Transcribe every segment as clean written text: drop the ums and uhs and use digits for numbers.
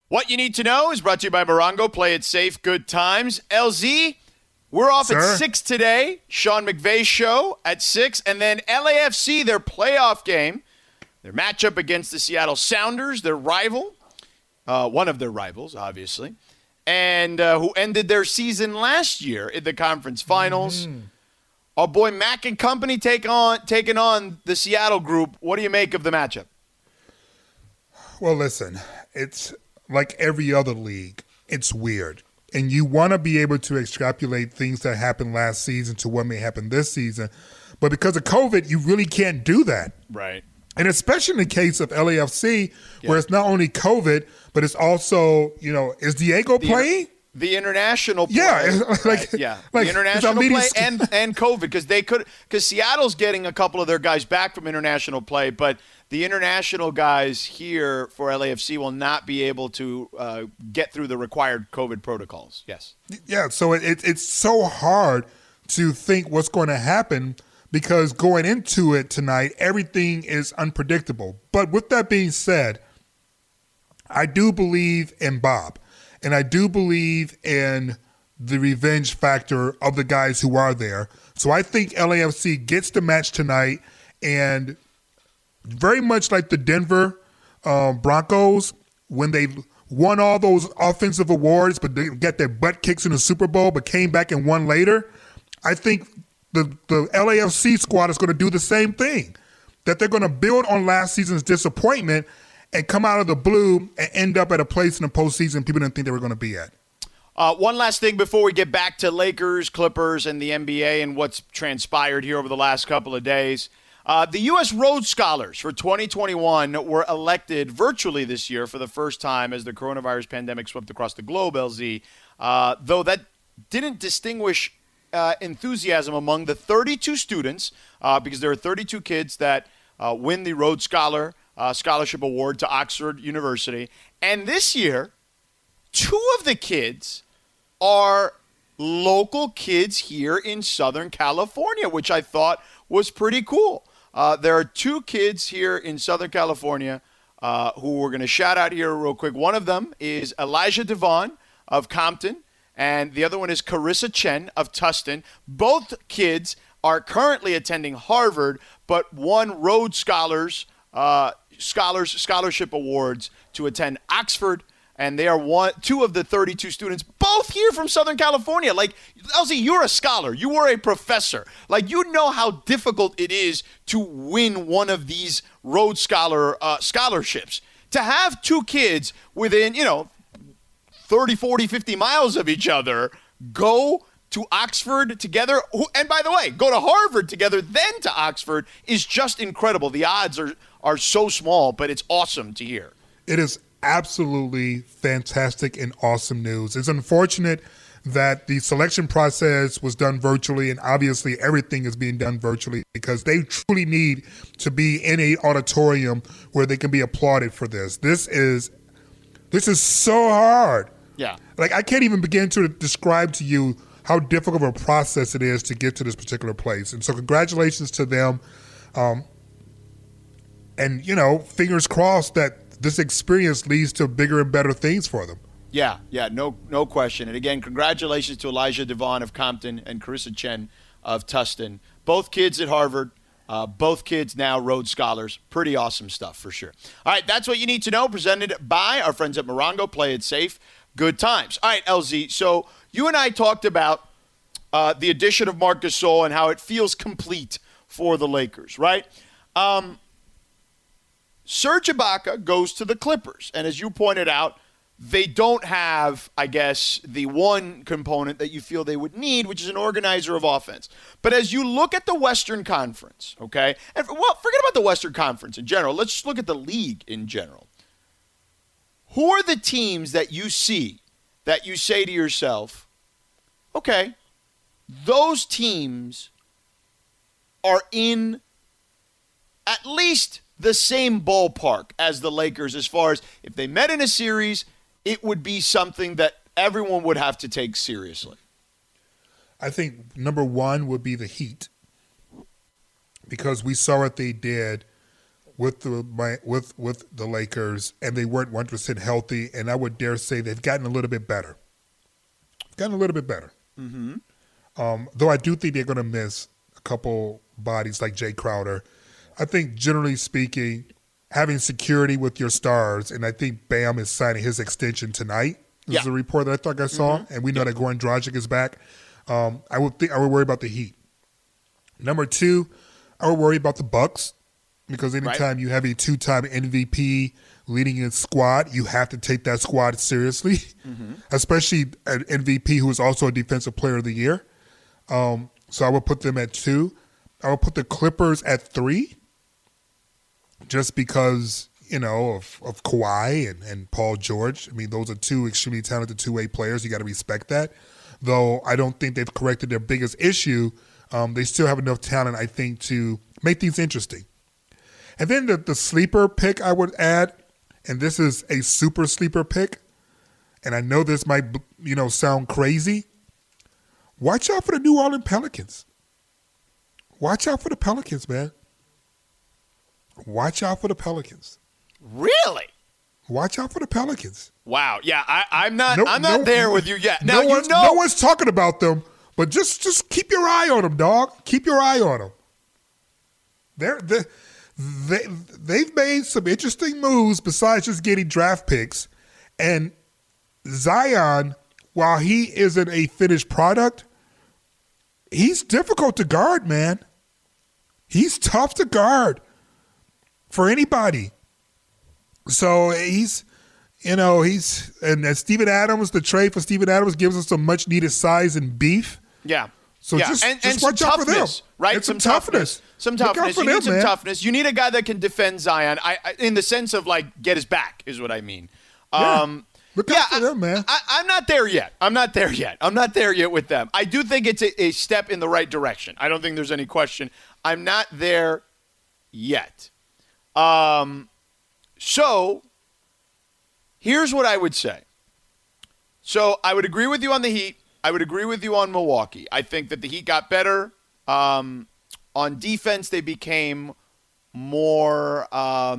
What you need to know is brought to you by Morongo. Play it safe, good times. LZ, we're off at 6 today. Sean McVay's show at 6. And then LAFC, their playoff game, their matchup against the Seattle Sounders, their rival, one of their rivals, obviously, and who ended their season last year in the conference finals. Mm-hmm. Our boy Mac and company taking on the Seattle group. What do you make of the matchup? Well, listen, it's like every other league. It's weird. And you want to be able to extrapolate things that happened last season to what may happen this season. But because of COVID, you really can't do that. Right. And especially in the case of LAFC, where it's not only COVID, but it's also, is Diego playing? The international play. Yeah. The international play and COVID, because Seattle's getting a couple of their guys back from international play, but the international guys here for LAFC will not be able to get through the required COVID protocols. Yes. Yeah, so it's so hard to think what's going to happen because going into it tonight, everything is unpredictable. But with that being said, I do believe in Bob, and I do believe in the revenge factor of the guys who are there. So I think LAFC gets the match tonight, and very much like the Denver Broncos, when they won all those offensive awards, but they got their butt kicks in the Super Bowl, but came back and won later, I think the LAFC squad is going to do the same thing, that they're going to build on last season's disappointment and come out of the blue and end up at a place in the postseason people didn't think they were going to be at. One last thing before we get back to Lakers, Clippers, and the NBA and what's transpired here over the last couple of days. The U.S. Rhodes Scholars for 2021 were elected virtually this year for the first time as the coronavirus pandemic swept across the globe, LZ, though that didn't distinguish enthusiasm among the 32 students because there are 32 kids that win the Rhodes Scholarship Award to Oxford University. And this year, 2 of the kids are local kids here in Southern California, which I thought was pretty cool. There are 2 kids here in Southern California who we're going to shout out here real quick. One of them is Elijah Devon of Compton, and the other one is Carissa Chen of Tustin. Both kids are currently attending Harvard, but won Rhodes Scholarship Awards to attend Oxford, and they are 2 of the 32 students, both here from Southern California. Like, Elsie, you're a scholar. You were a professor. Like, you know how difficult it is to win one of these Rhodes scholarships. To have 2 kids within, 30, 40, 50 miles of each other go to Oxford together, and by the way, go to Harvard together, then to Oxford, is just incredible. The odds are so small, but it's awesome to hear. It is absolutely fantastic and awesome news. It's unfortunate that the selection process was done virtually, and obviously everything is being done virtually because they truly need to be in a auditorium where they can be applauded for this. This is so hard. Yeah. Like, I can't even begin to describe to you how difficult of a process it is to get to this particular place. And so congratulations to them. And, fingers crossed that this experience leads to bigger and better things for them. Yeah, no question. And again, congratulations to Elijah Devon of Compton and Carissa Chen of Tustin. Both kids at Harvard, both kids now Rhodes Scholars. Pretty awesome stuff for sure. All right, that's what you need to know, presented by our friends at Morongo. Play it safe. Good times. All right, LZ, so you and I talked about the addition of Marc Gasol and how it feels complete for the Lakers, right? Serge Ibaka goes to the Clippers, and as you pointed out, they don't have, I guess, the one component that you feel they would need, which is an organizer of offense. But as you look at the Western Conference, okay, and forget about the Western Conference in general. Let's just look at the league in general. Who are the teams that you see that you say to yourself, okay, those teams are in at least the same ballpark as the Lakers as far as if they met in a series, it would be something that everyone would have to take seriously? I think number 1 would be the Heat, because we saw what they did with the Lakers, and they weren't 100% healthy. And I would dare say they've gotten a little bit better. Mm-hmm. Though I do think they're going to miss a couple bodies like Jay Crowder. I think generally speaking, having security with your stars, and I think Bam is signing his extension tonight. This is a report that I thought I saw, and we know that Goran Dragic is back. I would worry about the Heat. Number 2, I would worry about the Bucks, because anytime you have a 2-time MVP leading a squad, you have to take that squad seriously, especially an MVP who is also a Defensive Player of the Year. So I would put them at 2. I would put the Clippers at 3, just because, of Kawhi and Paul George. I mean, those are 2 extremely talented two-way players. You got to respect that. Though I don't think they've corrected their biggest issue, they still have enough talent, I think, to make things interesting. And then the sleeper pick I would add, and this is a super sleeper pick, and I know this might, sound crazy. Watch out for the New Orleans Pelicans. Watch out for the Pelicans, man. Watch out for the Pelicans. Really? Watch out for the Pelicans. Wow. Yeah, I'm not there with you yet. Now, no one's talking about them, but just keep your eye on them, dog. Keep your eye on them. They've made some interesting moves besides just getting draft picks. And Zion, while he isn't a finished product, he's difficult to guard, man. He's tough to guard for anybody. So and Steven Adams, the trade for Steven Adams gives us some much needed size and beef. Yeah. So just watch out for them. Right? And some toughness. Some toughness. You need some toughness. You need a guy that can defend Zion. I in the sense of get his back is what I mean. Look out for them, man. I'm not there yet. I'm not there yet with them. I do think it's a step in the right direction. I don't think there's any question. I'm not there yet. So here's what I would say. So I would agree with you on the Heat. I would agree with you on Milwaukee. I think that the Heat got better. On defense, they became more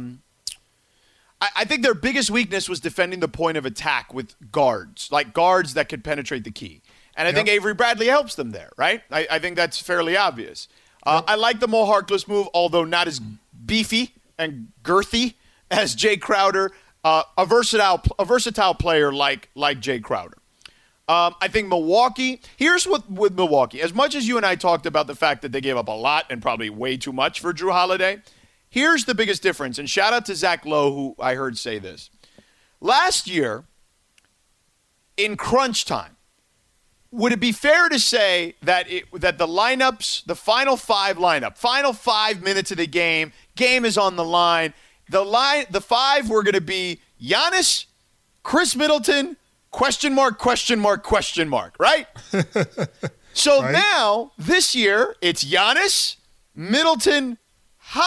I think their biggest weakness was defending the point of attack with guards, like guards that could penetrate the key. And I think Avery Bradley helps them there, right? I think that's fairly obvious. I like the Mo Harkless move, although not as beefy and girthy as Jay Crowder, a versatile player like Jay Crowder. I think Milwaukee, here's what with Milwaukee. As much as you and I talked about the fact that they gave up a lot and probably way too much for Jrue Holiday, here's the biggest difference. And shout out to Zach Lowe, who I heard say this. Last year, in crunch time, would it be fair to say that the lineups, the final 5 lineup, final 5 minutes of the game is on the line. The 5 were going to be Giannis, Chris Middleton, ? Right? So right. Now, this year, it's Giannis, Middleton, Holiday, ?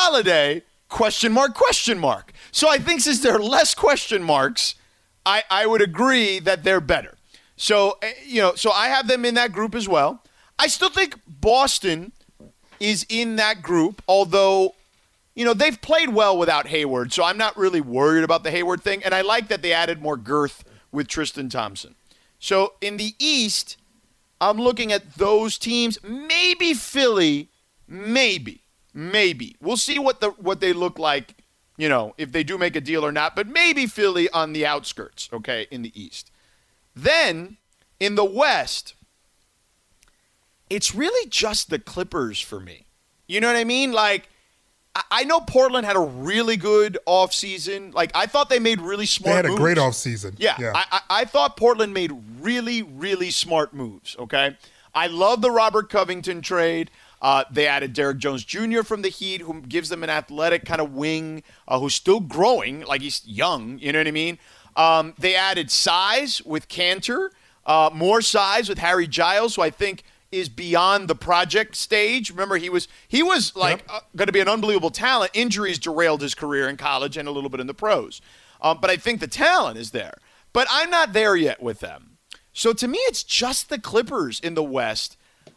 So I think since there are less question marks, I would agree that they're better. So, so I have them in that group as well. I still think Boston is in that group, although, they've played well without Hayward, so I'm not really worried about the Hayward thing. And I like that they added more girth with Tristan Thompson. So in the East, I'm looking at those teams. Maybe Philly, maybe. We'll see what they look like, if they do make a deal or not. But maybe Philly on the outskirts, okay, in the East. Then in the West, it's really just the Clippers for me. You know what I mean? I know Portland had a really good offseason. I thought they made really smart moves. They had a great offseason. Yeah. I thought Portland made really, really smart moves, okay? I love the Robert Covington trade. They added Derek Jones Jr. from the Heat, who gives them an athletic kind of wing, who's still growing, he's young, you know what I mean? They added size with Cantor, more size with Harry Giles, who I think is beyond the project stage. Remember, he was going to be an unbelievable talent. Injuries derailed his career in college and a little bit in the pros. But I think the talent is there. But I'm not there yet with them. So to me, it's just the Clippers in the West.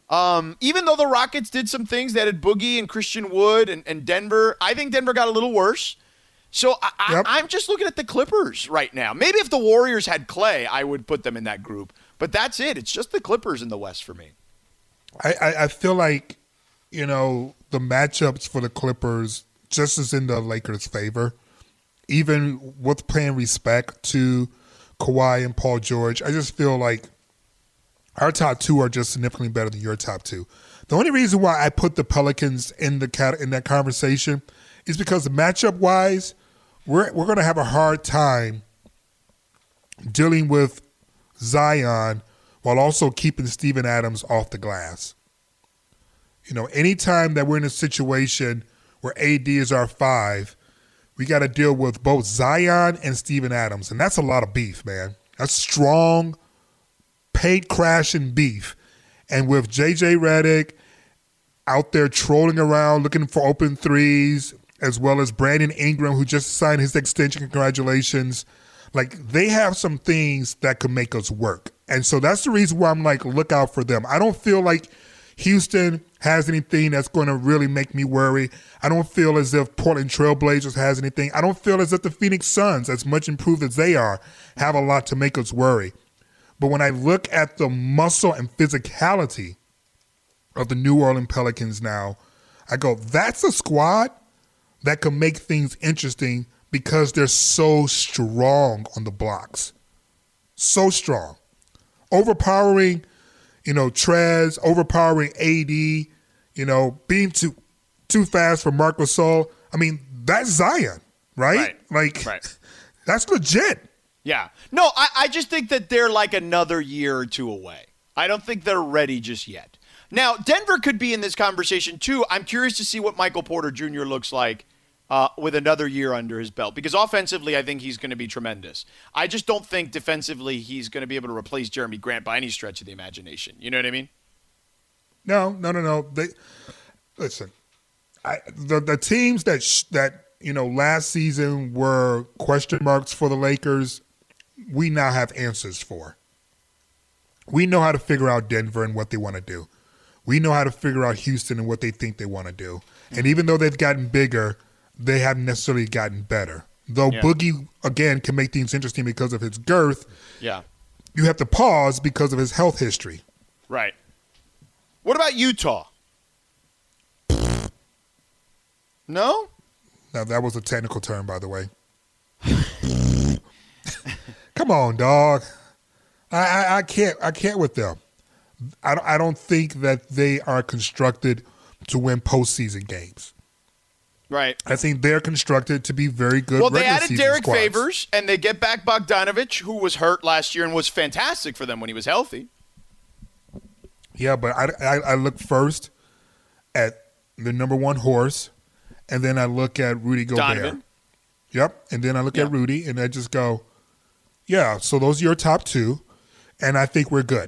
Even though the Rockets did some things, they had Boogie and Christian Wood and Denver. I think Denver got a little worse. So I'm just looking at the Clippers right now. Maybe if the Warriors had Clay, I would put them in that group. But that's it. It's just the Clippers in the West for me. I feel like, the matchups for the Clippers just is in the Lakers' favor. Even with paying respect to Kawhi and Paul George, I just feel like our top two are just significantly better than your top two. The only reason why I put the Pelicans in that conversation is because matchup-wise, we're going to have a hard time dealing with Zion while also keeping Steven Adams off the glass. Anytime that we're in a situation where AD is our 5, we got to deal with both Zion and Steven Adams, and that's a lot of beef, man. That's strong, paint-crashing beef. And with J.J. Redick out there trolling around looking for open threes, as well as Brandon Ingram, who just signed his extension. Congratulations. They have some things that could make us work. And so that's the reason why I'm look out for them. I don't feel like Houston has anything that's going to really make me worry. I don't feel as if Portland Trailblazers has anything. I don't feel as if the Phoenix Suns, as much improved as they are, have a lot to make us worry. But when I look at the muscle and physicality of the New Orleans Pelicans now, I go, that's a squad that can make things interesting because they're so strong on the blocks. So strong. Overpowering, Trez, overpowering AD, being too fast for Marc Gasol. I mean, that's Zion, right? Right. That's legit. Yeah. No, I just think that they're another year or two away. I don't think they're ready just yet. Now, Denver could be in this conversation too. I'm curious to see what Michael Porter Jr. looks like with another year under his belt. Because offensively, I think he's going to be tremendous. I just don't think defensively he's going to be able to replace Jeremy Grant by any stretch of the imagination. You know what I mean? No. Listen, the teams that last season were question marks for the Lakers, we now have answers for. We know how to figure out Denver and what they want to do. We know how to figure out Houston and what they think they want to do. And even though they've gotten bigger, they haven't necessarily gotten better. Though Boogie, again, can make things interesting because of his girth, you have to pause because of his health history. Right. What about Utah? No? Now, that was a technical term, by the way. Come on, dog. I can't with them. I don't think that they are constructed to win postseason games. Right. I think they're constructed to be very good. Well, they added Derek squads. Favors, and they get back Bogdanovich, who was hurt last year and was fantastic for them when he was healthy. Yeah, but I look first at the number one horse, and then I look at Rudy Gobert. Donovan. Yep, and then I look at Rudy, and I just go, yeah, so those are your top two, and I think we're good.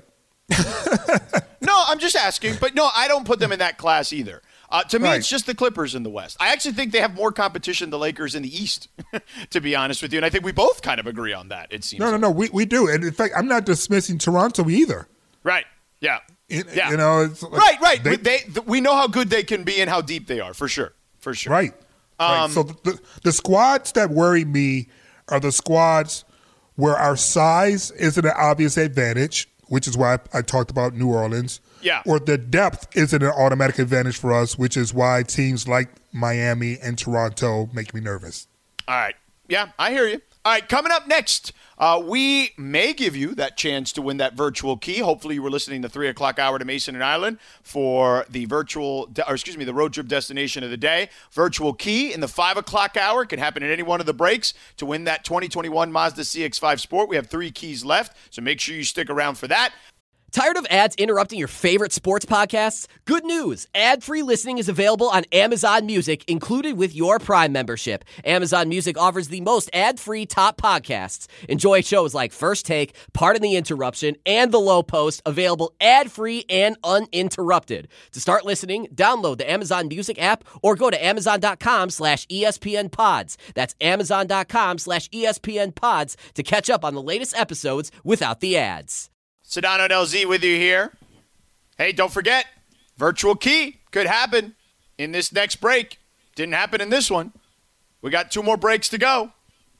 No, I'm just asking. But no, I don't put them in that class either. To me, It's just the Clippers in the West. I actually think they have more competition than the Lakers in the East, to be honest with you. And I think we both kind of agree on that, it seems. No, we do. And in fact, I'm not dismissing Toronto either. Right, yeah. It's right. We know how good they can be and how deep they are, for sure. Right. So the squads that worry me are the squads where our size isn't an obvious advantage, which is why I talked about New Orleans. Yeah. Or the depth isn't an automatic advantage for us, which is why teams like Miami and Toronto make me nervous. All right. Yeah, I hear you. All right, coming up next, we may give you that chance to win that virtual key. Hopefully you were listening to 3 o'clock hour to Mason and Island for the the road trip destination of the day. Virtual key in the 5 o'clock hour. It can happen at any one of the breaks to win that 2021 Mazda CX-5 Sport. We have 3 keys left, so make sure you stick around for that. Tired of ads interrupting your favorite sports podcasts? Good news. Ad-free listening is available on Amazon Music, included with your Prime membership. Amazon Music offers the most ad-free top podcasts. Enjoy shows like First Take, Pardon the Interruption, and The Low Post, available ad-free and uninterrupted. To start listening, download the Amazon Music app or go to amazon.com/ESPN Pods. That's amazon.com/ESPN Pods to catch up on the latest episodes without the ads. Sedano Del Z with you here. Hey, don't forget, virtual key could happen in this next break. Didn't happen in this one. We got 2 more breaks to go.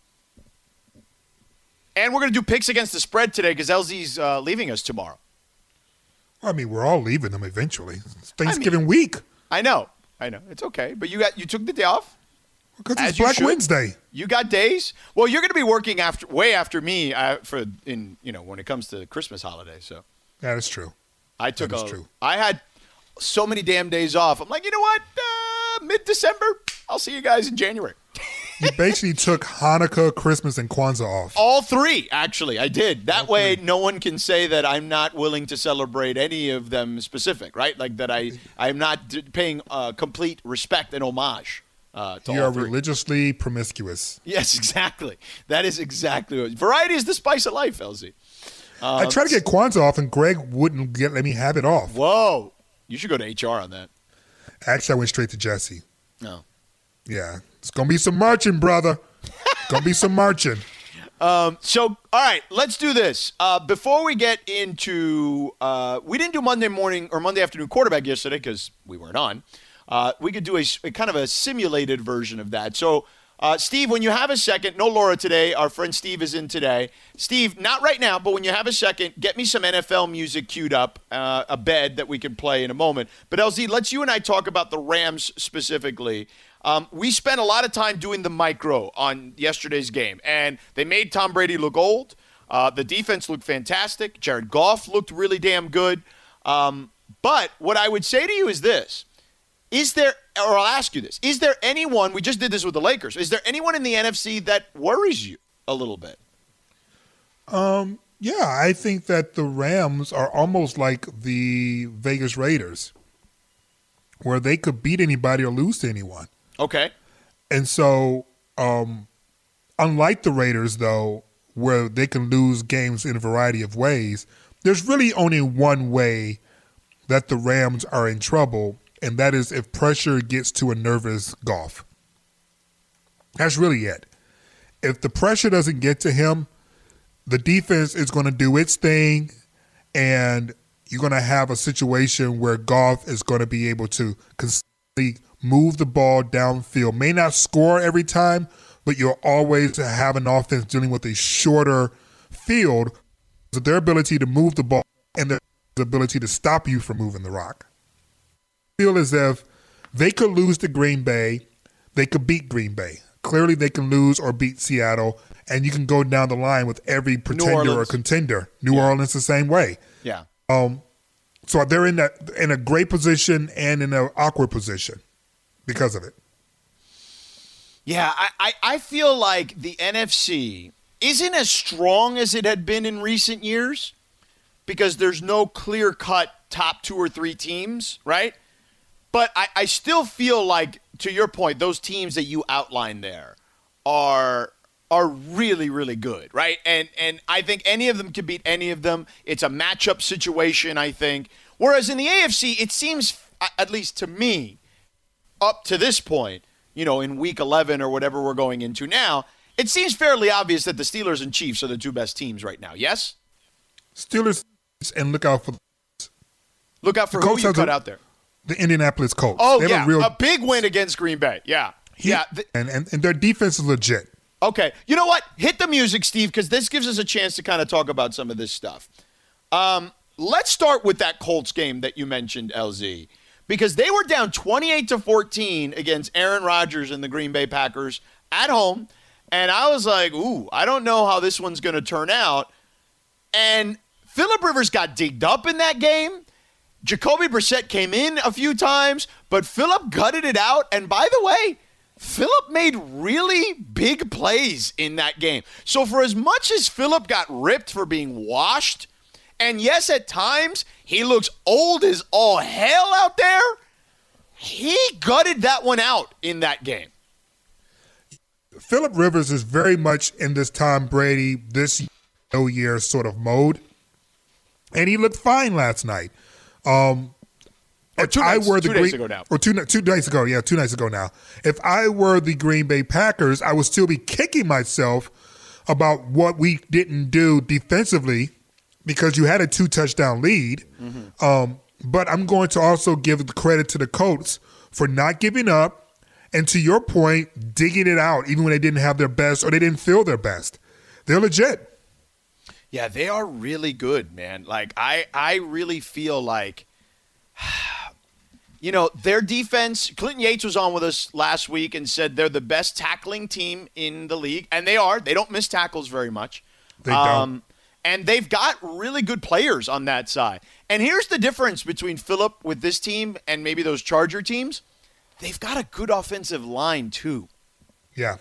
And we're going to do picks against the spread today because LZ's leaving us tomorrow. I mean, we're all leaving them eventually. It's Thanksgiving week. I know. It's okay. But you took the day off? Because it's Black Wednesday. You got days? Well, you're going to be working way after me when it comes to Christmas holiday. So that is true. I had so many damn days off. I'm like, you know what? Mid-December, I'll see you guys in January. You basically took Hanukkah, Christmas, and Kwanzaa off. All 3, actually, I did. That way, no one can say that I'm not willing to celebrate any of them specific, right? Like that I'm not paying complete respect and homage to all 3. You are religiously promiscuous. Yes, exactly. That is exactly what. Variety is the spice of life, LZ. I tried to get Kwanzaa off, and Greg wouldn't let me have it off. Whoa. You should go to HR on that. Actually, I went straight to Jesse. No. Yeah. It's going to be some marching, brother. Going to be some marching. All right, let's do this. Before we get into we didn't do Monday morning or Monday afternoon quarterback yesterday because we weren't on. We could do a kind of a simulated version of that. So, Steve, when you have a second, no Laura today. Our friend Steve is in today. Steve, not right now, but when you have a second, get me some NFL music queued up, a bed that we can play in a moment. But, LZ, let's you and I talk about the Rams specifically. We spent a lot of time doing the micro on yesterday's game, and they made Tom Brady look old. The defense looked fantastic. Jared Goff looked really damn good. But what I would say to you is this. I'll ask you this. Is there anyone, we just did this with the Lakers, is there anyone in the NFC that worries you a little bit? Yeah, I think that the Rams are almost like the Vegas Raiders, where they could beat anybody or lose to anyone. Okay. And so, unlike the Raiders, though, where they can lose games in a variety of ways, there's really only one way that the Rams are in trouble, and that is if pressure gets to a nervous Goff. That's really it. If the pressure doesn't get to him, the defense is going to do its thing, and you're going to have a situation where Goff is going to be able to consistently move the ball downfield. May not score every time, but you'll always have an offense dealing with a shorter field. So their ability to move the ball and their ability to stop you from moving the rock. I feel as if they could lose to Green Bay, they could beat Green Bay. Clearly they can lose or beat Seattle, and you can go down the line with every pretender or contender. New Orleans the same way. Yeah. So they're in a great position and in an awkward position because of it. Yeah, I feel like the NFC isn't as strong as it had been in recent years because there's no clear-cut top 2 or 3 teams, right? But I still feel like, to your point, those teams that you outlined there are really, really good, right? And I think any of them can beat any of them. It's a matchup situation, I think. Whereas in the AFC, it seems, at least to me, up to this point, in week 11 or whatever we're going into now, it seems fairly obvious that the Steelers and Chiefs are the 2 best teams right now, yes? Steelers, and look out for who you cut out there. The Indianapolis Colts. Oh, yeah, a big win against Green Bay, yeah. And their defense is legit. Okay, you know what? Hit the music, Steve, because this gives us a chance to kind of talk about some of this stuff. Let's start with that Colts game that you mentioned, LZ, because they were down 28-14 against Aaron Rodgers and the Green Bay Packers at home, and I was like, I don't know how this one's going to turn out. And Phillip Rivers got digged up in that game. Jacoby Brissett came in a few times, but Phillip gutted it out. And by the way, Phillip made really big plays in that game. So for as much as Phillip got ripped for being washed, and yes, at times he looks old as all hell out there, he gutted that one out in that game. Phillip Rivers is very much in this Tom Brady, this year sort of mode. And he looked fine last night. 2 nights ago now. Or 2 nights ago, yeah, 2 nights ago now. If I were the Green Bay Packers, I would still be kicking myself about what we didn't do defensively because you had a 2-touchdown lead. but I'm going to also give the credit to the Colts for not giving up and, to your point, digging it out even when they didn't have their best or they didn't feel their best. They're legit. Yeah, they are really good, man. Like, I really feel like, their defense, Clinton Yates was on with us last week and said they're the best tackling team in the league, and they are. They don't miss tackles very much. They don't. And they've got really good players on that side. And here's the difference between Phillip with this team and maybe those Charger teams. They've got a good offensive line, too. Yeah,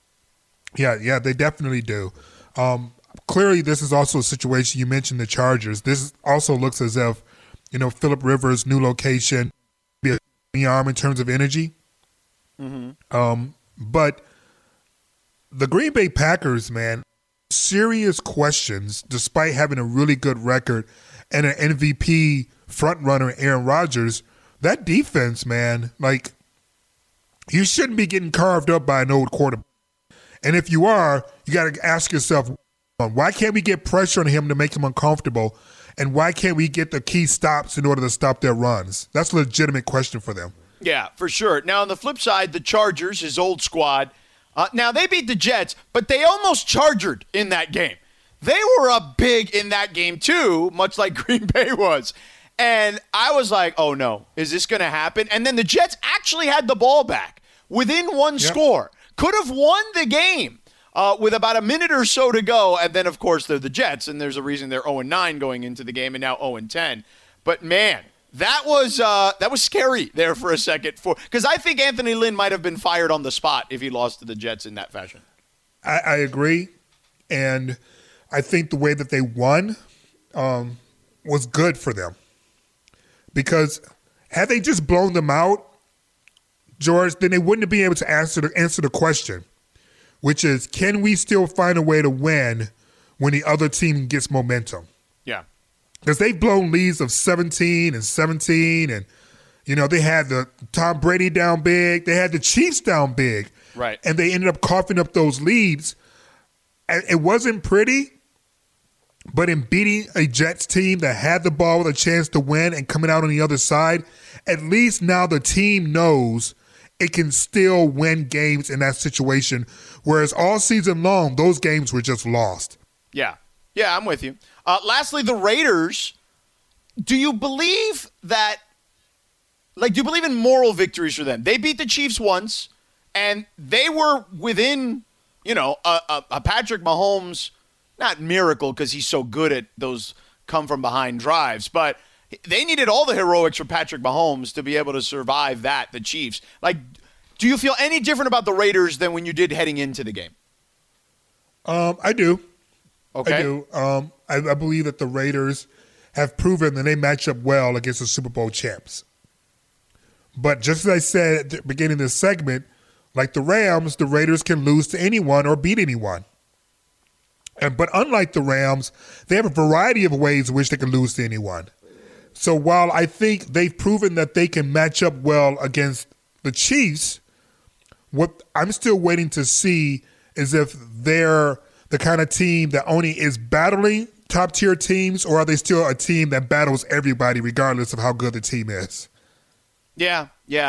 they definitely do. Clearly, this is also a situation. You mentioned the Chargers. This also looks as if, Phillip Rivers' new location be a arm in terms of energy. Mm-hmm. But the Green Bay Packers, man, serious questions despite having a really good record and an MVP frontrunner, Aaron Rodgers. That defense, man, like, you shouldn't be getting carved up by an old quarterback. And if you are, you got to ask yourself, why can't we get pressure on him to make him uncomfortable? And why can't we get the key stops in order to stop their runs? That's a legitimate question for them. Yeah, for sure. Now, on the flip side, the Chargers, his old squad, now they beat the Jets, but they almost chargered in that game. They were up big in that game, too, much like Green Bay was. And I was like, oh, no, is this going to happen? And then the Jets actually had the ball back within one score. Could have won the game with about a minute or so to go. And then, of course, they're the Jets, and there's a reason they're 0-9 going into the game and now 0-10. But, man, that was scary there for a second. Because I think Anthony Lynn might have been fired on the spot if he lost to the Jets in that fashion. I agree. And I think the way that they won was good for them. Because had they just blown them out, George, then they wouldn't have been able to answer the question, which is, can we still find a way to win when the other team gets momentum? Yeah. Because they've blown leads of 17 and 17, and, they had the Tom Brady down big. They had the Chiefs down big. Right. And they ended up coughing up those leads. And it wasn't pretty. But in beating a Jets team that had the ball with a chance to win and coming out on the other side, at least now the team knows it can still win games in that situation, whereas all season long, those games were just lost. Yeah, I'm with you. Lastly, the Raiders, do you believe in moral victories for them? They beat the Chiefs once, and they were within, a Patrick Mahomes, not miracle because he's so good at those come-from-behind drives, but they needed all the heroics for Patrick Mahomes to be able to survive the Chiefs. Like, do you feel any different about the Raiders than when you did heading into the game? I do. Okay. I do. I believe that the Raiders have proven that they match up well against the Super Bowl champs. But just as I said at the beginning of this segment, like the Rams, the Raiders can lose to anyone or beat anyone. But unlike the Rams, they have a variety of ways in which they can lose to anyone. So while I think they've proven that they can match up well against the Chiefs, what I'm still waiting to see is if they're the kind of team that only is battling top-tier teams, or are they still a team that battles everybody regardless of how good the team is? Yeah.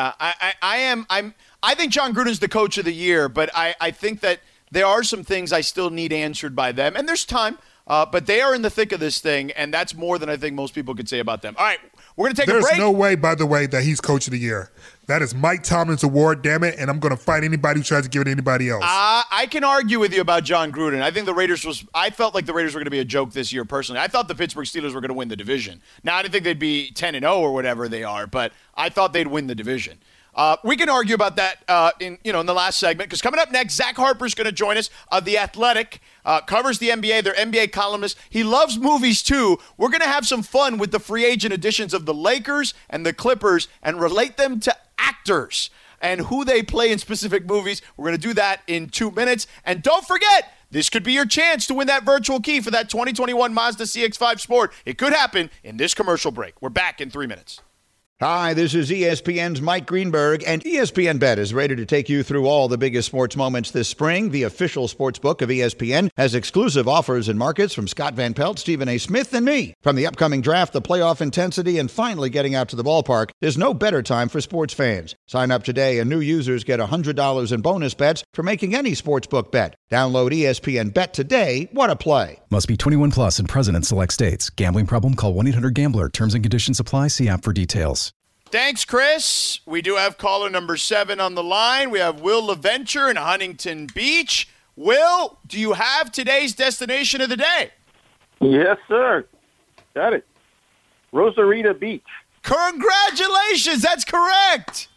I think John Gruden's the coach of the year, but I think that there are some things I still need answered by them, and there's time, but they are in the thick of this thing, and that's more than I think most people could say about them. All right, we're going to take a break. There's no way, by the way, that he's coach of the year. That is Mike Tomlin's award, damn it, and I'm going to fight anybody who tries to give it to anybody else. I can argue with you about John Gruden. I felt like the Raiders were going to be a joke this year, personally. I thought the Pittsburgh Steelers were going to win the division. Now, I didn't think they'd be 10-0 or whatever they are, but I thought they'd win the division. We can argue about that in the last segment, because coming up next, Zach Harper's going to join us. The Athletic covers the NBA. They're NBA columnist. He loves movies, too. We're going to have some fun with the free agent additions of the Lakers and the Clippers and relate them to actors and who they play in specific movies. We're going to do that in 2 minutes. And don't forget, this could be your chance to win that virtual key for that 2021 Mazda CX-5 Sport. It could happen in this commercial break. We're back in 3 minutes. Hi, this is ESPN's Mike Greenberg, and ESPN Bet is ready to take you through all the biggest sports moments this spring. The official sports book of ESPN has exclusive offers and markets from Scott Van Pelt, Stephen A. Smith, and me. From the upcoming draft, the playoff intensity, and finally getting out to the ballpark, there's no better time for sports fans. Sign up today, and new users get $100 in bonus bets for making any sportsbook bet. Download ESPN Bet today. What a play. Must be 21 plus and present in select states. Gambling problem? Call 1-800-GAMBLER. Terms and conditions apply. See app for details. Thanks, Chris. We do have caller number 7 on the line. We have Will LaVenture in Huntington Beach. Will, do you have today's destination of the day? Yes, sir. Got it. Rosarita Beach. Congratulations. That's correct.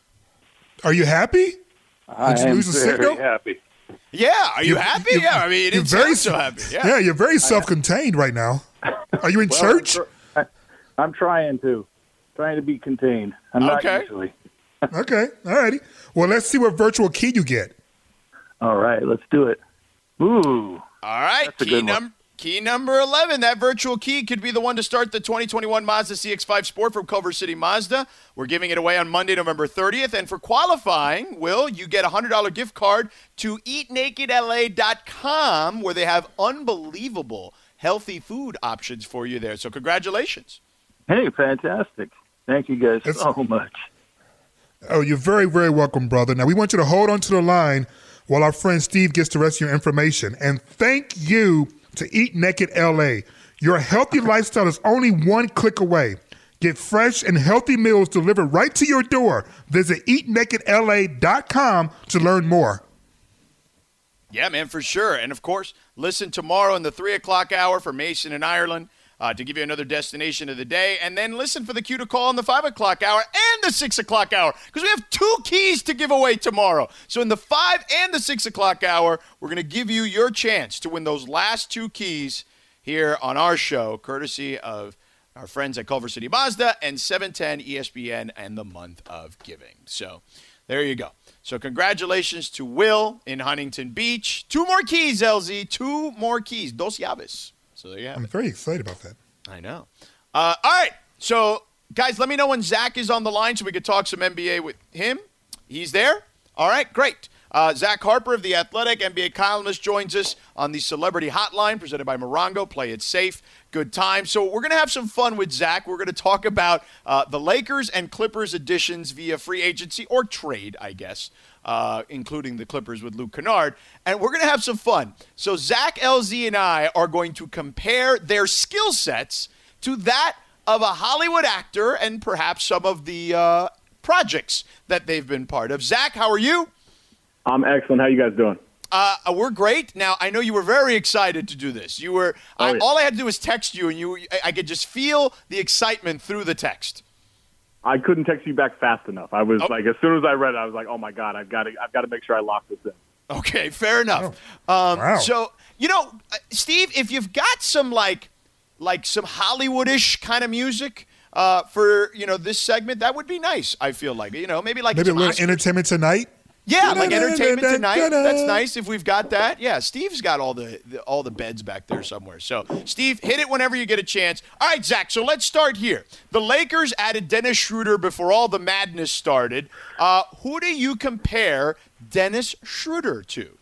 Are you happy? I Did you am lose the very signal? happy. Yeah. Are you happy? Yeah. I mean, it sounds so happy. Yeah. You're very self-contained right now. Are you in church? I'm trying to be contained. I'm not usually. Okay. All righty. Well, let's see what virtual key you get. All right, let's do it. Ooh. All right. Key number 11. That virtual key could be the one to start the 2021 Mazda CX-5 Sport from Culver City Mazda. We're giving it away on Monday, November 30th. And for qualifying, Will, you get a $100 gift card to eatnakedla.com, where they have unbelievable healthy food options for you there. So congratulations. Hey, fantastic. Thank you guys so much. Oh, you're very, very welcome, brother. Now, we want you to hold on to the line while our friend Steve gets the rest of your information. And thank you to Eat Naked LA. Your healthy lifestyle is only one click away. Get fresh and healthy meals delivered right to your door. Visit eatnakedla.com to learn more. Yeah, man, for sure. And, of course, listen tomorrow in the 3 o'clock hour for Mason in Ireland. To give you another destination of the day. And then listen for the cue to call in the 5 o'clock hour and the 6 o'clock hour, because we have 2 keys to give away tomorrow. So in the 5 and the 6 o'clock hour, we're going to give you your chance to win those last 2 keys here on our show, courtesy of our friends at Culver City Mazda and 710 ESPN and the month of giving. So there you go. So congratulations to Will in Huntington Beach. 2 more keys, LZ. 2 more keys. Dos llaves. So there you have it. I'm very excited about that. I know. All right. So, guys, let me know when Zach is on the line so we could talk some NBA with him. He's there? All right, great. Zach Harper of The Athletic, NBA columnist, joins us on the Celebrity Hotline presented by Morongo. Play it safe. Good time. So we're going to have some fun with Zach. We're going to talk about the Lakers and Clippers additions via free agency or trade, I guess, including the Clippers with Luke Kennard. And we're going to have some fun. So Zach, LZ, and I are going to compare their skill sets to that of a Hollywood actor and perhaps some of the projects that they've been part of. Zach, how are you? I'm excellent. How you guys doing? We're great. Now, I know you were very excited to do this. You were. All I had to do was text you, and I could just feel the excitement through the text. I couldn't text you back fast enough. I was like, as soon as I read it, I was like, oh my God, I've got to make sure I lock this in. Okay, fair enough. Wow. So, Steve, if you've got some like some Hollywood-ish kind of music for this segment, that would be nice. I feel like maybe maybe a little Entertainment Tonight. Yeah, like Entertainment Tonight. That's nice if we've got that. Yeah, Steve's got all the beds back there somewhere. So, Steve, hit it whenever you get a chance. All right, Zach, so let's start here. The Lakers added Dennis Schroeder before all the madness started. Who do you compare Dennis Schroeder to?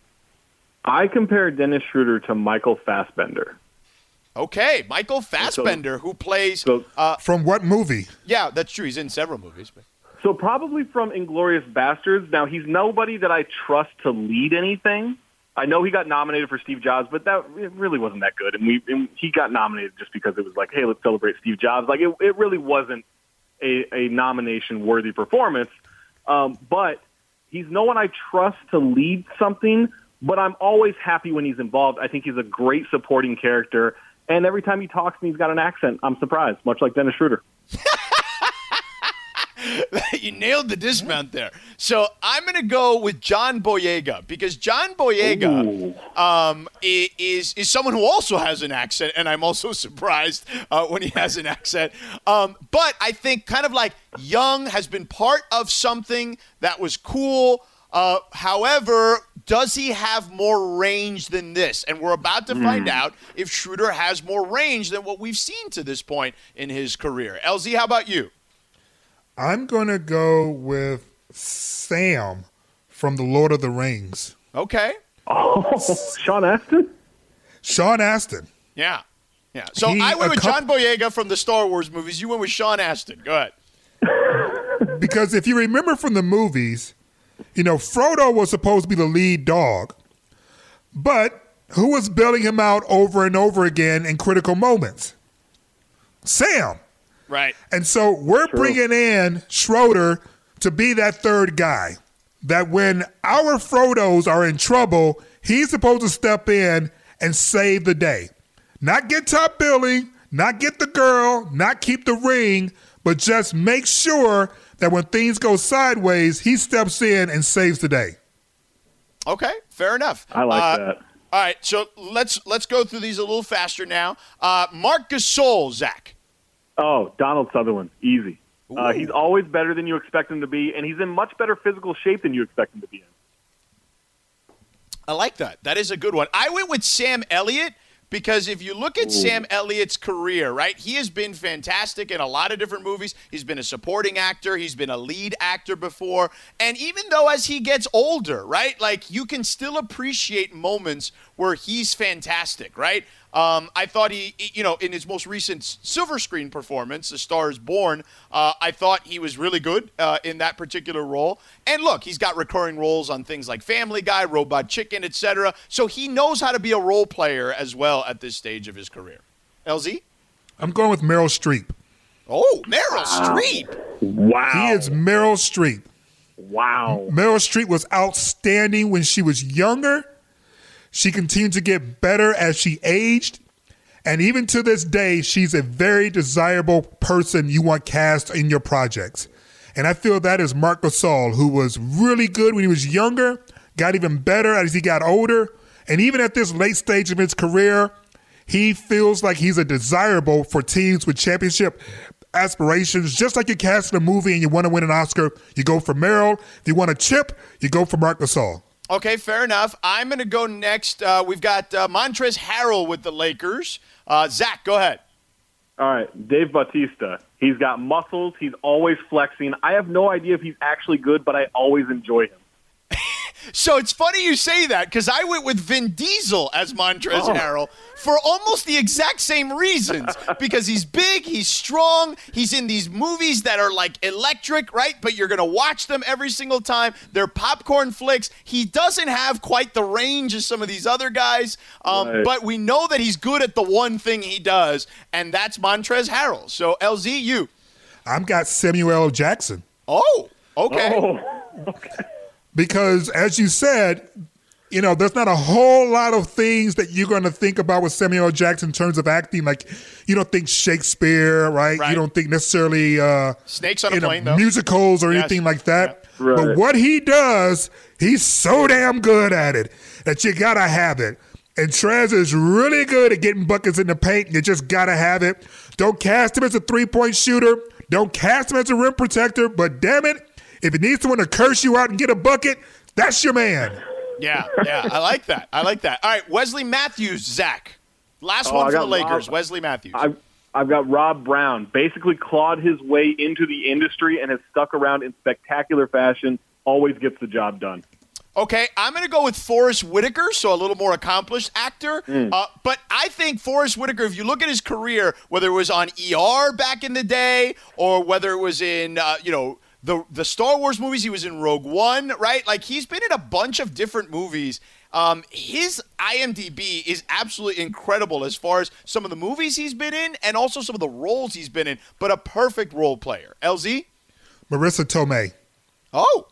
I compare Dennis Schroeder to Michael Fassbender. Okay, Michael Fassbender, who plays... from what movie? Yeah, that's true. He's in several movies. But. So probably from Inglourious Bastards. Now, he's nobody that I trust to lead anything. I know he got nominated for Steve Jobs, but it really wasn't that good. And he got nominated just because it was like, hey, let's celebrate Steve Jobs. Like, it really wasn't a nomination-worthy performance. But he's no one I trust to lead something, but I'm always happy when he's involved. I think he's a great supporting character. And every time he talks and he's got an accent, I'm surprised, much like Dennis Schroeder. You nailed the dismount there. So I'm going to go with John Boyega, because John Boyega is someone who also has an accent, and I'm also surprised when he has an accent. But I think kind of like Young has been part of something that was cool. However, does he have more range than this? And we're about to find out if Schroeder has more range than what we've seen to this point in his career. LZ, how about you? I'm going to go with Sam from The Lord of the Rings. Okay. Oh, Sean Astin? Sean Astin. Yeah. Yeah. So I went with John Boyega from the Star Wars movies. You went with Sean Astin. Go ahead. Because if you remember from the movies, Frodo was supposed to be the lead dog. But who was bailing him out over and over again in critical moments? Sam. Right. And so we're bringing in Schroeder to be that third guy. That when our Frodos are in trouble, he's supposed to step in and save the day. Not get top billing, not get the girl, not keep the ring, but just make sure that when things go sideways, he steps in and saves the day. Okay, fair enough. I like that. All right, so let's go through these a little faster now. Marc Gasol, Zach. Oh, Donald Sutherland, easy. He's always better than you expect him to be, and he's in much better physical shape than you expect him to be in. I like that. That is a good one. I went with Sam Elliott because if you look at Sam Elliott's career, right, he has been fantastic in a lot of different movies. He's been a supporting actor. He's been a lead actor before. And even though as he gets older, right, like you can still appreciate moments where he's fantastic, right? I thought he, in his most recent silver screen performance, A Star is Born, I thought he was really good in that particular role. And look, he's got recurring roles on things like Family Guy, Robot Chicken, etc. So he knows how to be a role player as well at this stage of his career. LZ? I'm going with Meryl Streep. Oh, Meryl Streep. Wow. He is Meryl Streep. Wow. Meryl Streep was outstanding when she was younger. She continued to get better as she aged. And even to this day, she's a very desirable person you want cast in your projects. And I feel that is Marc Gasol, who was really good when he was younger, got even better as he got older. And even at this late stage of his career, he feels like he's a desirable for teams with championship aspirations. Just like you cast in a movie and you want to win an Oscar, you go for Meryl. If you want a chip, you go for Marc Gasol. Okay, fair enough. I'm going to go next. We've got Montrezl Harrell with the Lakers. Zach, go ahead. All right, Dave Bautista. He's got muscles. He's always flexing. I have no idea if he's actually good, but I always enjoy him. So it's funny you say that because I went with Vin Diesel as Montrezl Harrell for almost the exact same reasons. Because he's big, he's strong, he's in these movies that are like electric, right? But you're going to watch them every single time. They're popcorn flicks. He doesn't have quite the range as some of these other guys, Right. but we know that he's good at the one thing he does, and that's Montrezl Harrell. So, LZ, you. I've got Samuel L. Jackson. Oh, okay. Oh, okay. Because, as you said, there's not a whole lot of things that you're going to think about with Samuel L. Jackson in terms of acting. Like, you don't think Shakespeare, right? You don't think necessarily Snakes on a plane, though. musicals or anything like that. Yeah. Right. But what he does, he's so damn good at it that you got to have it. And Trez is really good at getting buckets in the paint. You just got to have it. Don't cast him as a three-point shooter. Don't cast him as a rim protector. But damn it, if you need someone to curse you out and get a bucket, that's your man. Yeah, I like that. All right, Wesley Matthews, Zach. Last one for the Lakers, Wesley Matthews. I've got Rob Brown. Basically clawed his way into the industry and has stuck around in spectacular fashion. Always gets the job done. Okay, I'm going to go with Forrest Whitaker, so a little more accomplished actor. But I think Forrest Whitaker, if you look at his career, whether it was on ER back in the day or whether it was in, the Star Wars movies, he was in Rogue One, right? Like, he's been in a bunch of different movies. His IMDb is absolutely incredible as far as some of the movies he's been in and also some of the roles he's been in, but a perfect role player. LZ? Marissa Tomei. Oh.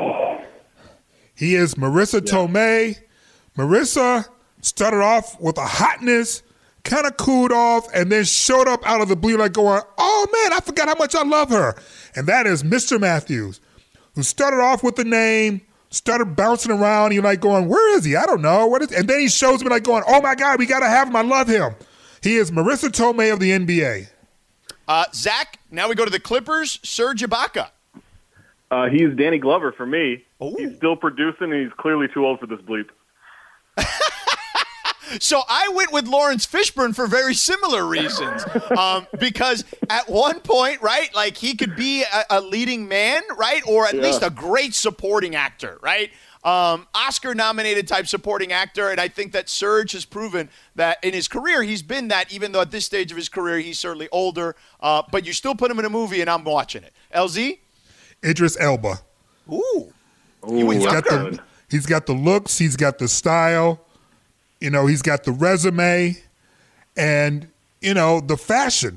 He is Marissa Tomei. Marissa started off with a hotness, kind of cooled off, and then showed up out of the blue like going, oh, man, I forgot how much I love her. And that is Mr. Matthews, who started off with the name, started bouncing around. You're like going, where is he? I don't know. And then he shows me like going, oh, my God, we got to have him. I love him. He is Marissa Tomei of the NBA. Zach, now we go to the Clippers, Serge Ibaka. He's Danny Glover for me. Ooh. He's still producing, and he's clearly too old for this bleep. So I went with Lawrence Fishburne for very similar reasons. Because at one point, right, like he could be a leading man, right, or at least a great supporting actor, right? Oscar-nominated type supporting actor, and I think that Serge has proven that in his career he's been that, even though at this stage of his career he's certainly older. But you still put him in a movie, and I'm watching it. LZ? Idris Elba. Ooh. He's got the looks. He's got the style. You know, he's got the resume. And, you know, the fashion.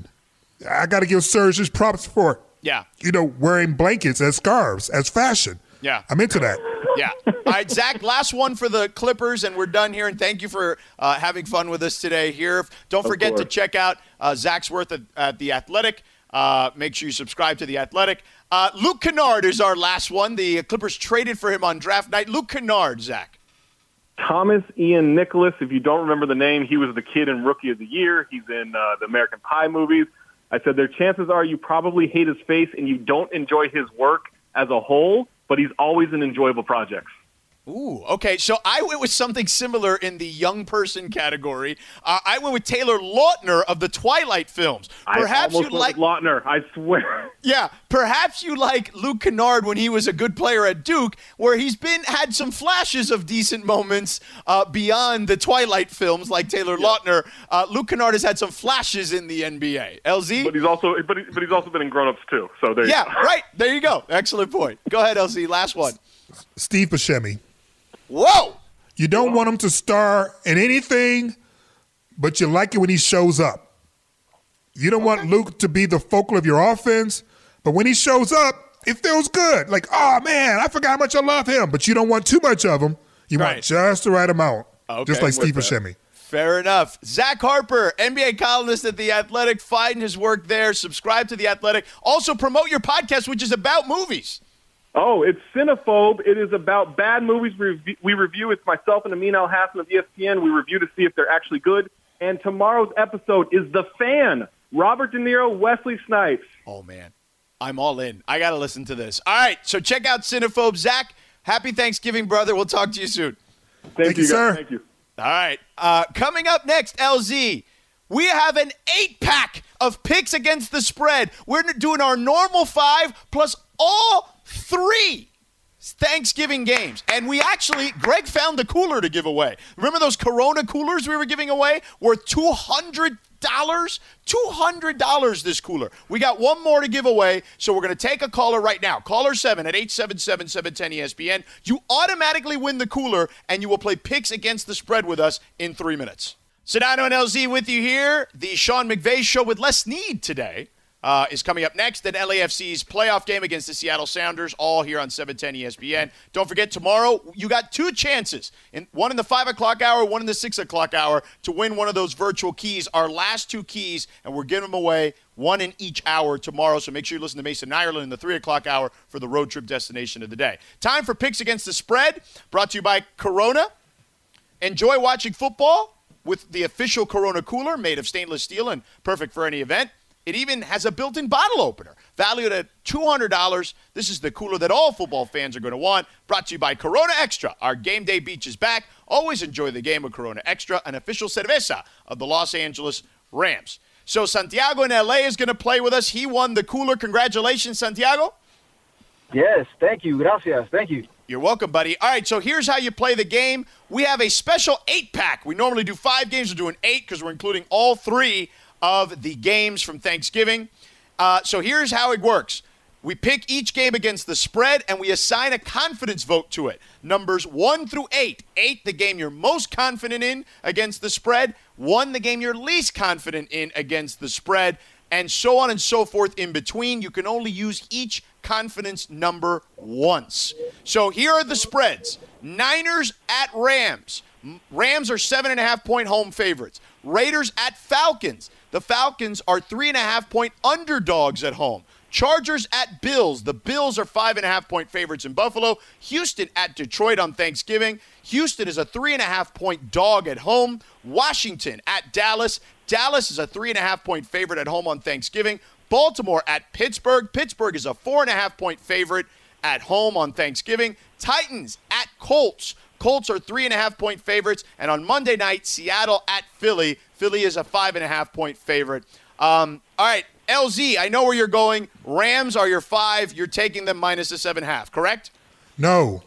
I got to give Serge his props for it. Yeah. You know, wearing blankets as scarves, as fashion. Yeah. I'm into that. Yeah. All right, Zach, last one for the Clippers, and we're done here. And thank you for having fun with us today here. Don't forget to check out Zach's work at The Athletic. Make sure you subscribe to The Athletic. Luke Kennard is our last one. The Clippers traded for him on draft night. Luke Kennard, Zach. Thomas Ian Nicholas, if you don't remember the name, he was the kid in Rookie of the Year. He's in the American Pie movies. I said their chances are you probably hate his face and you don't enjoy his work as a whole, but he's always in enjoyable projects. Ooh, okay. So I went with something similar in the young person category. I went with Taylor Lautner of the Twilight films. Perhaps you like Lautner, I swear. Yeah, perhaps you like Luke Kennard when he was a good player at Duke, where he's had some flashes of decent moments beyond the Twilight films, like Taylor Lautner. Luke Kennard has had some flashes in the NBA. LZ, but he's also been in Grown Ups too. So there. Yeah, right. There you go. Excellent point. Go ahead, LZ. Last one. Steve Buscemi. Whoa! You don't want him to star in anything, but you like it when he shows up. You don't want Luke to be the focal of your offense, but when he shows up, it feels good. Like, oh, man, I forgot how much I love him. But you don't want too much of him. You want just the right amount, just like Steve Buscemi. Fair enough. Zach Harper, NBA columnist at The Athletic. Find his work there. Subscribe to The Athletic. Also promote your podcast, which is about movies. Oh, it's Cinephobe. It is about bad movies we review. It's myself and Amin Al-Hassan of ESPN. We review to see if they're actually good. And tomorrow's episode is The Fan. Robert De Niro, Wesley Snipes. Oh, man. I'm all in. I got to listen to this. All right, so check out Cinephobe. Zach, happy Thanksgiving, brother. We'll talk to you soon. Thank you, sir. Thank you. All right. Coming up next, LZ, we have an 8-pack of picks against the spread. We're doing our normal 5 plus all 3 Thanksgiving games. And Greg found the cooler to give away. Remember those Corona coolers we were giving away? Worth $200? $200 this cooler. We got one more to give away, so we're going to take a caller right now. Caller 7 at 877-710-ESPN. You automatically win the cooler, and you will play picks against the spread with us in 3 minutes. Sedano and LZ with you here. The Sean McVay Show with Les Need today is coming up next. Then LAFC's playoff game against the Seattle Sounders, all here on 710 ESPN. Don't forget, tomorrow you got 2 chances, one in the 5 o'clock hour, one in the 6 o'clock hour, to win one of those virtual keys, our last 2 keys, and we're giving them away, one in each hour tomorrow. So make sure you listen to Mason Ireland in the 3 o'clock hour for the road trip destination of the day. Time for picks against the spread, brought to you by Corona. Enjoy watching football with the official Corona cooler made of stainless steel and perfect for any event. It even has a built-in bottle opener, valued at $200. This is the cooler that all football fans are going to want. Brought to you by Corona Extra. Our game day beach is back. Always enjoy the game with Corona Extra, an official cerveza of the Los Angeles Rams. So Santiago in L.A. is going to play with us. He won the cooler. Congratulations, Santiago. Yes, thank you. Gracias. Thank you. You're welcome, buddy. All right, so here's how you play the game. We have a special 8-pack. We normally do 5 games. We're doing 8 because we're including all 3 of the games from Thanksgiving. So here's how it works. We pick each game against the spread, and we assign a confidence vote to it. Numbers 1 through 8. 8, the game you're most confident in against the spread. 1, the game you're least confident in against the spread. And so on and so forth in between. You can only use each confidence number once. So here are the spreads. Niners at Rams. Rams are 7.5-point home favorites. Raiders at Falcons. The Falcons are 3.5-point underdogs at home. Chargers at Bills. The Bills are 5.5-point favorites in Buffalo. Houston at Detroit on Thanksgiving. Houston is a 3.5-point dog at home. Washington at Dallas. Dallas is a 3.5-point favorite at home on Thanksgiving. Baltimore at Pittsburgh. Pittsburgh is a 4.5-point favorite at home on Thanksgiving. Titans at Colts. Colts are 3.5-point favorites. And on Monday night, Seattle at Philly. Philly is a 5.5-point favorite. All right, LZ, I know where you're going. Rams are your 5. You're taking them minus the 7.5, correct? No.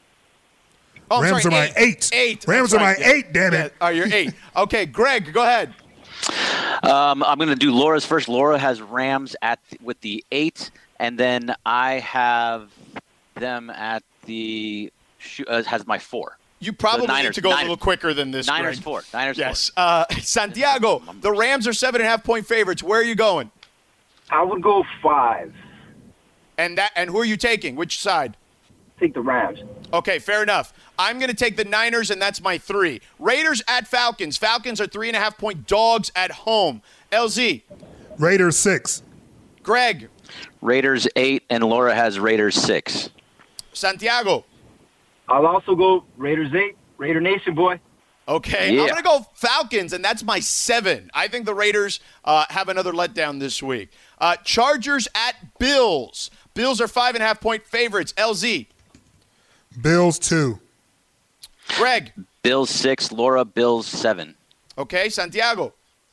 Oh, Rams sorry, are my 8. 8. Rams are my 8, damn it. Oh, you're 8. Okay, Greg, go ahead. I'm going to do Laura's first. Laura has Rams with the 8, and then I have them at the has my 4. You probably Niners, need to go a little quicker than this, Niners Greg. 4. Niners yes. 4. Santiago, the Rams are 7.5-point favorites. Where are you going? I would go 5. And who are you taking? Which side? Take the Rams. Okay, fair enough. I'm going to take the Niners, and that's my 3. Raiders at Falcons. Falcons are 3.5-point dogs at home. LZ. Raiders 6. Greg. Raiders 8, and Laura has Raiders 6. Santiago. I'll also go Raiders 8. Raider Nation, boy. Okay, Yeah. I'm going to go Falcons, and that's my 7. I think the Raiders have another letdown this week. Chargers at Bills. Bills are 5.5-point favorites. LZ. Bills 2. Greg. Bills 6, Laura, Bills 7. Okay, Santiago.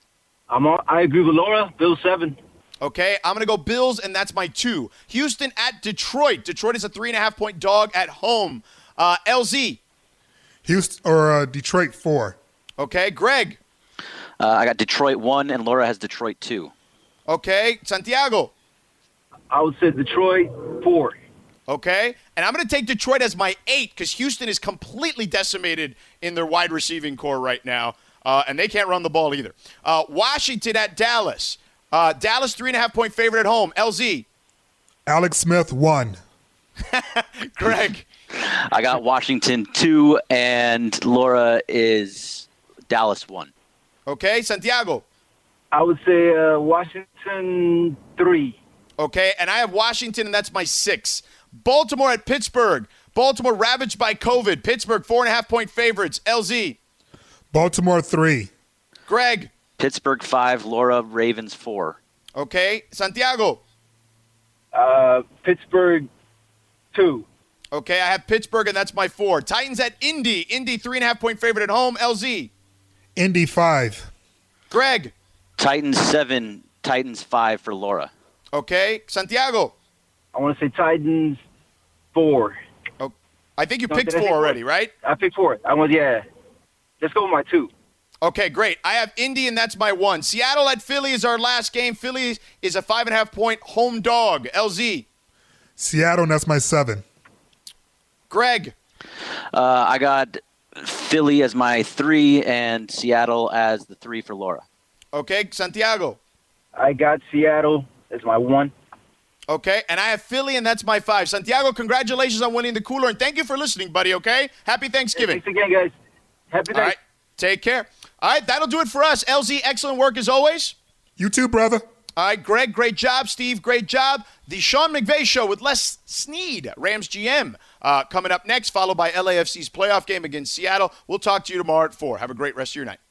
I agree with Laura. Bill 7. Okay, I'm going to go Bills, and that's my 2. Houston at Detroit. Detroit is a 3.5-point dog at home. LZ. Detroit 4. Okay, Greg. I got Detroit 1, and Laura has Detroit 2. Okay, Santiago. I would say Detroit 4. Okay, and I'm going to take Detroit as my 8 because Houston is completely decimated in their wide receiving core right now, and they can't run the ball either. Washington at Dallas. Dallas 3.5-point favorite at home. LZ. Alex Smith 1. Greg. I got Washington 2, and Laura is Dallas 1. Okay, Santiago. I would say Washington 3. Okay, and I have Washington, and that's my 6. Baltimore at Pittsburgh. Baltimore ravaged by COVID. Pittsburgh 4.5-point favorites. LZ. Baltimore 3. Greg. Pittsburgh 5, Laura, Ravens 4. Okay, Santiago. Pittsburgh 2. Okay, I have Pittsburgh, and that's my 4. Titans at Indy. Indy 3.5-point favorite at home. LZ. Indy 5. Greg. Titans 7, Titans 5 for Laura. Okay, Santiago. I want to say Titans 4. Oh, I think you No, picked did I 4 pick already, four? right? I picked 4. Let's go with my 2. Okay, great. I have Indy, and that's my 1. Seattle at Philly is our last game. Philly is a 5.5-point home dog. LZ. Seattle, and that's my 7. Greg. I got Philly as my 3 and Seattle as the 3 for Laura. Okay, Santiago. I got Seattle as my 1. Okay, and I have Philly, and that's my 5. Santiago, congratulations on winning the cooler, and thank you for listening, buddy, okay? Happy Thanksgiving. Thanks again, guys. Happy All right, Thanksgiving. take care. All right, that'll do it for us. LZ, excellent work as always. You too, brother. All right, Greg, great job. Steve, great job. The Sean McVay Show with Les Snead, Rams GM, coming up next, followed by LAFC's playoff game against Seattle. We'll talk to you tomorrow at 4. Have a great rest of your night.